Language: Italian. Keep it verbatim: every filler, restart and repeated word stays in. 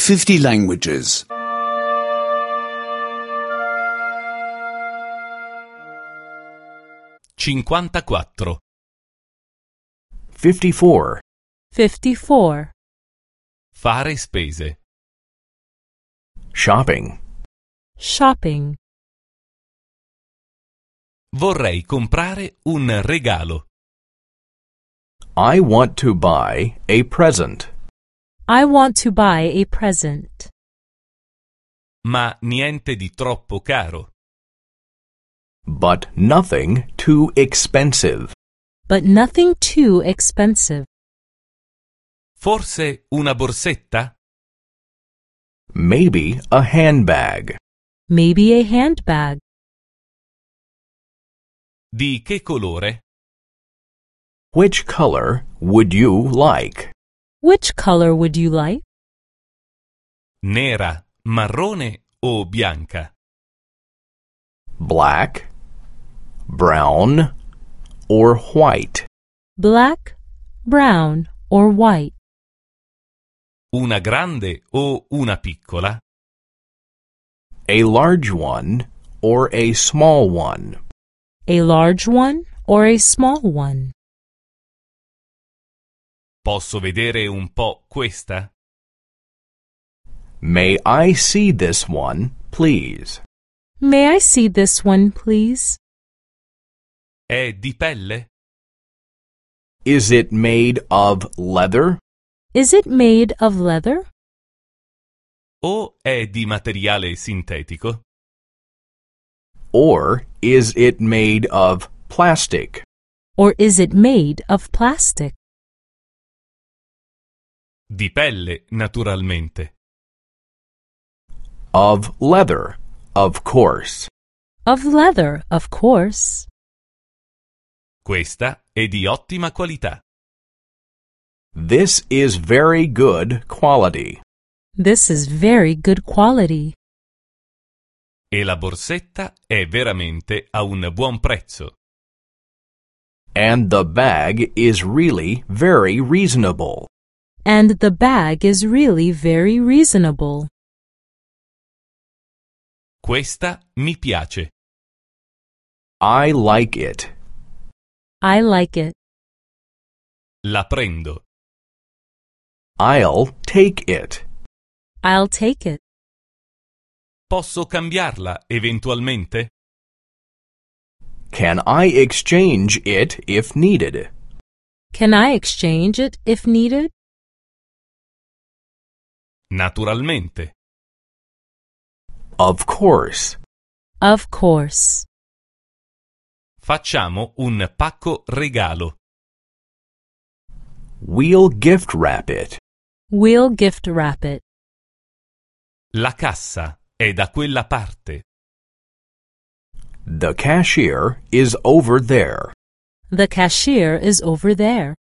fifty languages. cinquantaquattro. fifty-four. fifty-four. Fare spese. Shopping. Shopping. Vorrei comprare un regalo. I want to buy a present. I want to buy a present. Ma niente di troppo caro. But nothing too expensive. But nothing too expensive. Forse una borsetta? Maybe a handbag. Maybe a handbag. Di che colore? Which color would you like? Which color would you like? Nera, marrone o bianca? Black, brown, or white? Black, brown, or white? Una grande o una piccola? A large one or a small one? A large one or a small one? Posso vedere un po' questa? May I see this one, please? May I see this one, please? È di pelle? Is it made of leather? Is it made of leather? O è di materiale sintetico? Or is it made of plastic? Or is it made of plastic? Di pelle, naturalmente. Of leather, of course. Of leather, of course. Questa è di ottima qualità. This is very good quality. This is very good quality. E la borsetta è veramente a un buon prezzo. And the bag is really very reasonable. And the bag is really very reasonable. Questa mi piace. I like it. I like it. La prendo. I'll take it. I'll take it. Posso cambiarla eventualmente? Can I exchange it if needed? Can I exchange it if needed? Naturalmente. Of course. Of course. Facciamo un pacco regalo. We'll gift wrap it. We'll gift wrap it. La cassa è da quella parte. The cashier is over there. The cashier is over there.